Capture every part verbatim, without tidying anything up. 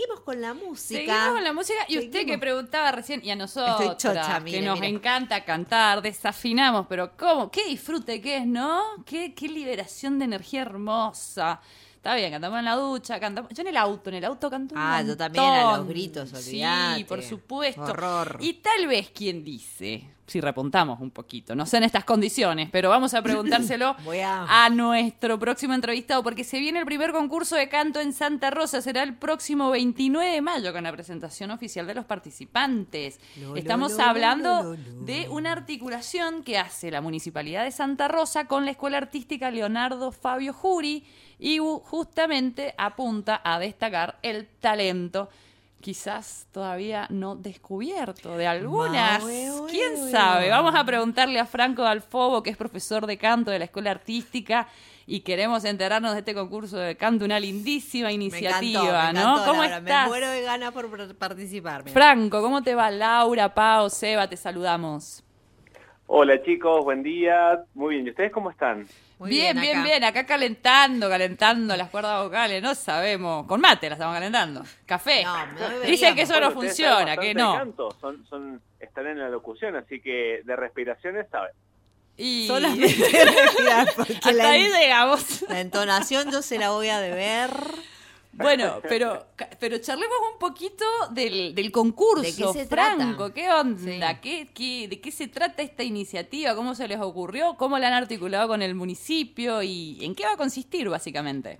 seguimos con la música. Seguimos con la música. Y Seguimos. usted que preguntaba recién, y a nosotros, Estoy chocha, mire, que nos mire. encanta cantar, desafinamos, pero ¿cómo? ¿Qué disfrute que es, no? ¿Qué, qué liberación de energía hermosa? Está bien, cantamos en la ducha, cantamos... Yo en el auto, en el auto canto un Ah, yo montón. también, a los gritos, olvídate. Sí, por supuesto. Horror. Y tal vez quien dice, si repuntamos un poquito, no sé en estas condiciones, pero vamos a preguntárselo Voy a- a nuestro próximo entrevistado, porque se viene el primer concurso de canto en Santa Rosa, será el próximo veintinueve de mayo con la presentación oficial de los participantes. Lo, lo, Estamos lo, hablando lo, lo, lo. de una articulación que hace la Municipalidad de Santa Rosa con la Escuela Artística Leonardo Fabio Juri y u- justamente apunta a destacar el talento quizás todavía no descubierto de algunas. Ma, ue, ue, ¿Quién ue, sabe? ue. Vamos a preguntarle a Franco Dalfobo, que es profesor de canto de la Escuela Artística, y queremos enterarnos de este concurso de canto, una lindísima Me iniciativa, encantó, me ¿no? encantó, ¿Cómo Laura, estás? Me muero de ganas por par- participar. mira. Franco, ¿cómo te va? Laura, Pao, Seba, te saludamos. Hola chicos, buen día. Muy bien, ¿y ustedes cómo están? Muy bien, bien, acá. bien. Acá calentando, calentando las cuerdas vocales. No sabemos. Con mate las estamos calentando. Café. No, no deberíamos. Dicen que eso Bueno, no ustedes saben funciona, bastante que de no. canto, son, son, están en la locución, así que de respiraciones saben. Y Solamente respirar, porque hasta la, ahí llegamos. la entonación yo se la voy a deber. Bueno, pero, pero charlemos un poquito del, del concurso. ¿De qué se Franco, trata? ¿qué onda? Sí. ¿Qué, qué, ¿De qué se trata esta iniciativa? ¿Cómo se les ocurrió? ¿Cómo la han articulado con el municipio? ¿Y en qué va a consistir, básicamente?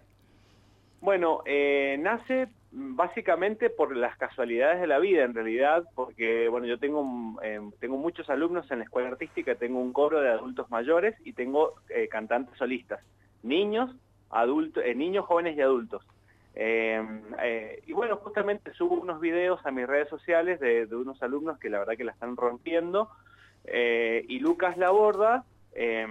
Bueno, eh, nace básicamente por las casualidades de la vida, en realidad, porque bueno, yo tengo, eh, tengo muchos alumnos en la escuela artística, tengo un coro de adultos mayores y tengo eh, cantantes solistas, niños, adultos, eh, niños, jóvenes y adultos. Eh, eh, y bueno, justamente subo unos videos a mis redes sociales de, de unos alumnos que la verdad que la están rompiendo, eh, y Lucas Laborda eh,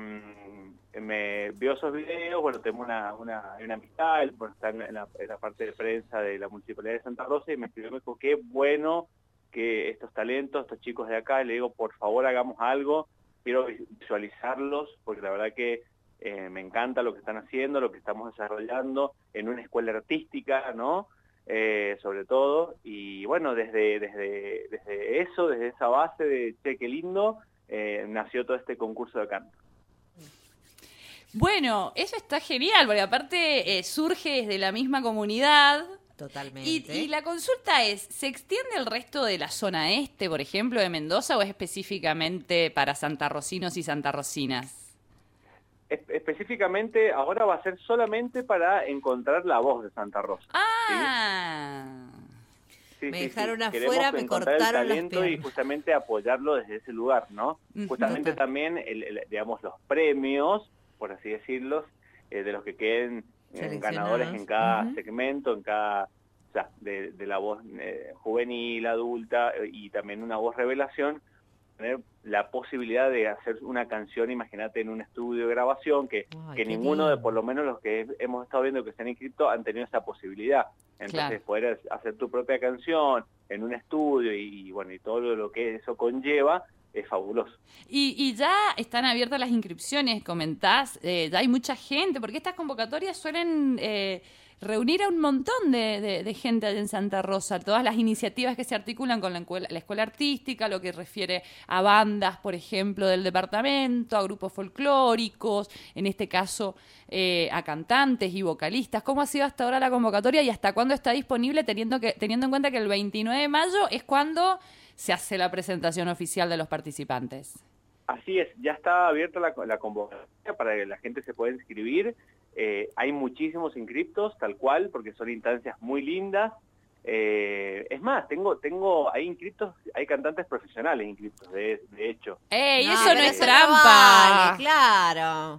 me vio esos videos, bueno, tenemos una, una, una amistad, él bueno, está en la, en la parte de prensa de la Municipalidad de Santa Rosa y me escribió, me dijo, qué bueno que estos talentos, estos chicos de acá, y le digo, por favor hagamos algo, quiero visualizarlos, porque la verdad que Eh, me encanta lo que están haciendo, lo que estamos desarrollando en una escuela artística, ¿no? Eh, sobre todo, y bueno, desde, desde, desde eso, desde esa base de che, qué lindo, eh, nació todo este concurso de canto. Bueno, eso está genial, porque aparte eh, surge desde la misma comunidad. Totalmente. Y, y la consulta es, ¿se extiende el resto de la zona este, por ejemplo, de Mendoza, o es específicamente para santarrocinos y santarrocinas? Específicamente ahora va a ser solamente para encontrar la voz de Santa Rosa. Ah, ¿sí? Sí, Me sí, dejaron sí. afuera, Queremos me encontrar cortaron el las talento y piernas. justamente apoyarlo desde ese lugar, ¿no? Ujú. Justamente también, el, el, digamos, los premios, por así decirlos, eh, de los que queden eh, Seleccionados. ganadores en cada Ujú. segmento, en cada, o sea, de, de la voz eh, juvenil, adulta eh, y también una voz revelación, tener la posibilidad de hacer una canción, imagínate, en un estudio de grabación, que, Ay, que qué ninguno de, lindo. por lo menos los que hemos estado viendo que se han inscrito, han tenido esa posibilidad. Entonces, Claro. poder hacer tu propia canción en un estudio y, y bueno, y todo lo que eso conlleva, es fabuloso. y, y ya están abiertas las inscripciones, comentás, eh, ya hay mucha gente, porque estas convocatorias suelen eh, reunir a un montón de, de, de gente allá en Santa Rosa, todas las iniciativas que se articulan con la escuela, la escuela artística, lo que refiere a bandas, por ejemplo, del departamento, a grupos folclóricos, en este caso eh, a cantantes y vocalistas. ¿Cómo ha sido hasta ahora la convocatoria y hasta cuándo está disponible, teniendo, que, teniendo en cuenta que el veintinueve de mayo es cuando se hace la presentación oficial de los participantes? Así es, ya está abierta la, la convocatoria para que la gente se pueda inscribir. Eh, hay muchísimos inscriptos, tal cual, porque son instancias muy lindas. Eh, es más, tengo tengo hay inscriptos, hay cantantes profesionales inscriptos, de, de hecho. ¡Ey, No, eso pero no es eso trampa! vale, claro.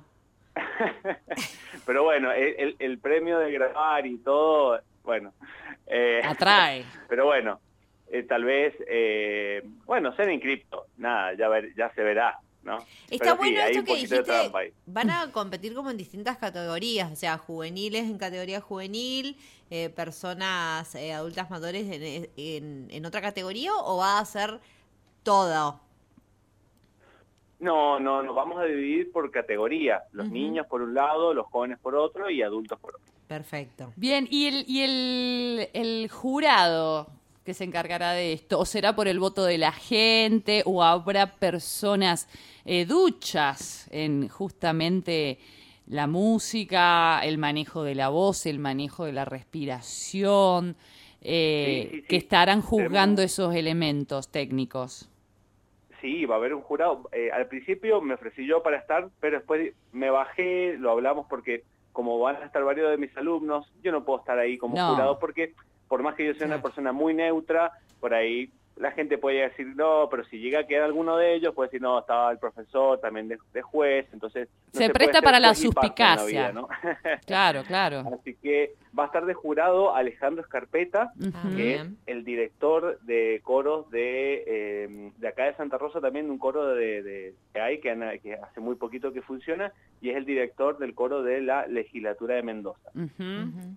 Pero bueno, el, el, el premio de grabar y todo, bueno. Eh, Atrae. Pero bueno, eh, tal vez, eh, bueno, sean inscriptos, nada, ya, ver, ya se verá, ¿no? Está Pero sí, bueno hay esto un que poquito de dijiste, trampa ahí. van a competir como en distintas categorías, o sea, juveniles en categoría juvenil, eh, personas eh, adultas mayores en, en, en otra categoría, o va a ser todo. No, no, nos vamos a dividir por categoría. Los uh-huh. niños por un lado, los jóvenes por otro y adultos por otro. Perfecto. Bien, ¿y el, y el, el jurado que se encargará de esto? ¿O será por el voto de la gente? ¿O habrá personas eh, duchas en justamente la música, el manejo de la voz, el manejo de la respiración, eh, sí, sí, sí. que estarán juzgando Tenemos... esos elementos técnicos? Sí, va a haber un jurado. Eh, al principio me ofrecí yo para estar, pero después me bajé, lo hablamos porque como van a estar varios de mis alumnos, yo no puedo estar ahí como no. jurado porque por más que yo sea una persona muy neutra, por ahí la gente puede decir no, pero si llega a quedar alguno de ellos, puede decir no, estaba el profesor también de, de juez, entonces... No se, se presta para la suspicacia. La vida, ¿no? Claro, claro. Así que va a estar de jurado Alejandro Escarpeta, uh-huh. que es el director de coros de, eh, de acá de Santa Rosa, también un coro de, de, que hay, que, que hace muy poquito que funciona, y es el director del coro de la Legislatura de Mendoza. Uh-huh. Uh-huh.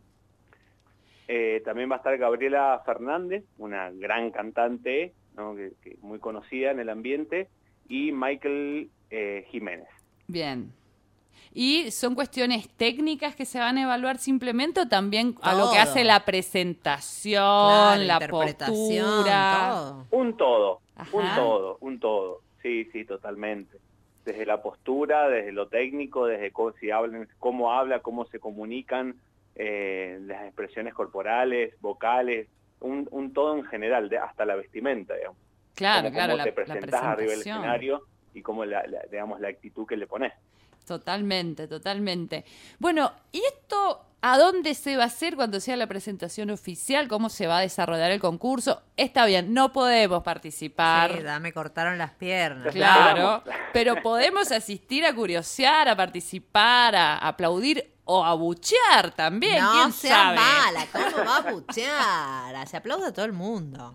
Eh, también va a estar Gabriela Fernández, una gran cantante, ¿no? que, que muy conocida en el ambiente, y Michael eh, Jiménez. Bien. ¿Y son cuestiones técnicas que se van a evaluar simplemente o también todo. A lo que hace la presentación, claro, la postura? Todo. Un todo, Ajá. un todo, un todo. Sí, sí, totalmente. Desde la postura, desde lo técnico, desde cómo, si hablan, cómo habla, cómo se comunican, Eh, las expresiones corporales, vocales, un, un todo en general, de, hasta la vestimenta, digamos. Claro, como, claro, cómo la, te presentás arriba del escenario y cómo la, la, digamos, la actitud que le pones. Totalmente, totalmente. Bueno, ¿y esto a dónde se va a hacer cuando sea la presentación oficial? ¿Cómo se va a desarrollar el concurso? Está bien, no podemos participar. Sí, ya me cortaron las piernas. Claro, pero podemos asistir a curiosear, a participar, a, a aplaudir o a buchear también, no ¿quién sea sabe? mala, ¿cómo va a buchear? Se aplaude a todo el mundo.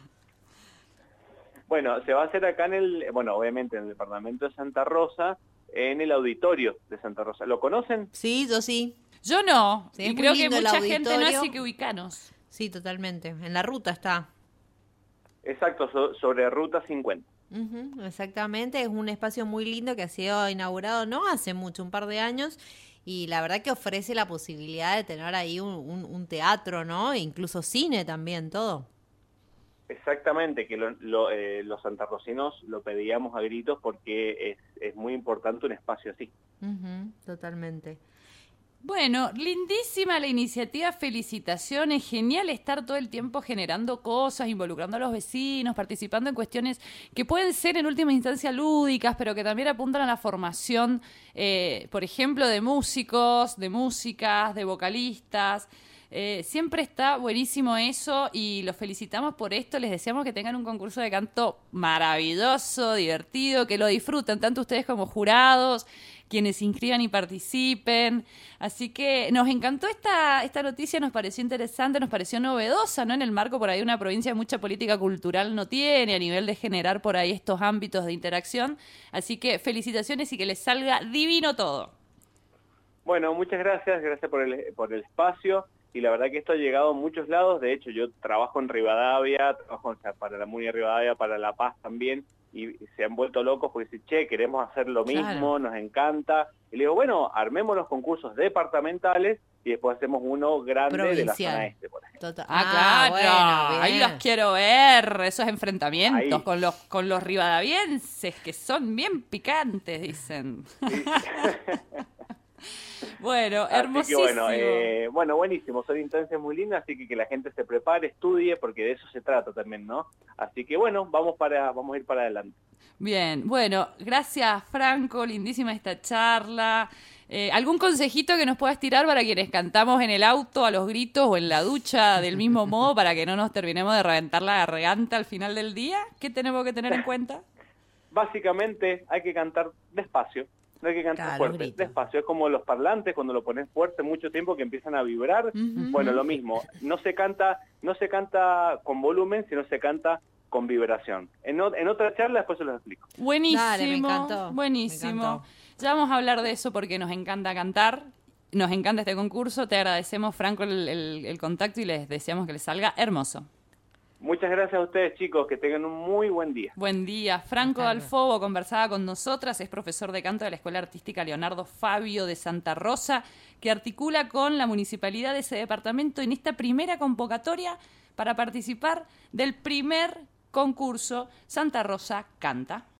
Bueno, se va a hacer acá en el, bueno, obviamente en el departamento de Santa Rosa, en el auditorio de Santa Rosa. ¿Lo conocen? Sí, yo sí. Yo no, sí, y creo que mucha auditorio. gente no, así que ubicanos. Sí, totalmente. En la ruta está. Exacto, so, sobre Ruta cincuenta. Uh-huh, exactamente, es un espacio muy lindo que ha sido inaugurado no hace mucho, un par de años, y la verdad que ofrece la posibilidad de tener ahí un, un, un teatro, ¿no? E incluso cine también, todo. Exactamente, que lo, lo, eh, los santarrocinos lo pedíamos a gritos porque es, es muy importante un espacio así. Uh-huh, totalmente. Bueno, lindísima la iniciativa, felicitaciones, genial estar todo el tiempo generando cosas, involucrando a los vecinos, participando en cuestiones que pueden ser en última instancia lúdicas, pero que también apuntan a la formación, eh, por ejemplo, de músicos, de músicas, de vocalistas. Eh, siempre está buenísimo eso y los felicitamos por esto, les deseamos que tengan un concurso de canto maravilloso, divertido, que lo disfruten tanto ustedes como jurados, quienes se inscriban y participen. Así que nos encantó esta, esta noticia, nos pareció interesante, nos pareció novedosa, ¿no? En el marco por ahí de una provincia mucha política cultural no tiene, a nivel de generar por ahí estos ámbitos de interacción. Así que felicitaciones y que les salga divino todo. Bueno, muchas gracias, gracias por el, por el espacio. Y la verdad que esto ha llegado a muchos lados. De hecho, yo trabajo en Rivadavia, trabajo o sea, para la Muni de Rivadavia, para La Paz también, y se han vuelto locos porque dicen, che, queremos hacer lo mismo, claro. Nos encanta. Y le digo, bueno, armemos los concursos departamentales y después hacemos uno grande provincial. De la zona este, por ejemplo. Total. Ah, claro, bueno, ahí los quiero ver, esos enfrentamientos con los, con los rivadavienses, que son bien picantes, dicen. Sí. Bueno, hermosísimo. Así que bueno, eh, bueno, buenísimo, son instancias muy lindas, así que que la gente se prepare, estudie, porque de eso se trata también, ¿no? Así que bueno, vamos para vamos a ir para adelante. Bien, bueno, gracias Franco, lindísima esta charla. Eh, ¿Algún consejito que nos puedas tirar para quienes cantamos en el auto, a los gritos o en la ducha del mismo modo, para que no nos terminemos de reventar la garganta al final del día? ¿Qué tenemos que tener en cuenta? Básicamente hay que cantar despacio. No hay que cantar claro, fuerte, despacio. Es como los parlantes, cuando lo pones fuerte mucho tiempo que empiezan a vibrar. Uh-huh. Bueno, lo mismo. No se canta no se canta con volumen, sino se canta con vibración. En, o, en otra charla después se los explico. Buenísimo, Dale, me encantó. Buenísimo. Me encantó. Ya vamos a hablar de eso porque nos encanta cantar. Nos encanta este concurso. Te agradecemos, Franco, el, el, el contacto y les deseamos que les salga hermoso. Muchas gracias a ustedes, chicos, que tengan un muy buen día. Buen día. Franco Dalfobo conversaba con nosotras, es profesor de canto de la Escuela Artística Leonardo Fabio de Santa Rosa, que articula con la municipalidad de ese departamento en esta primera convocatoria para participar del primer concurso Santa Rosa Canta.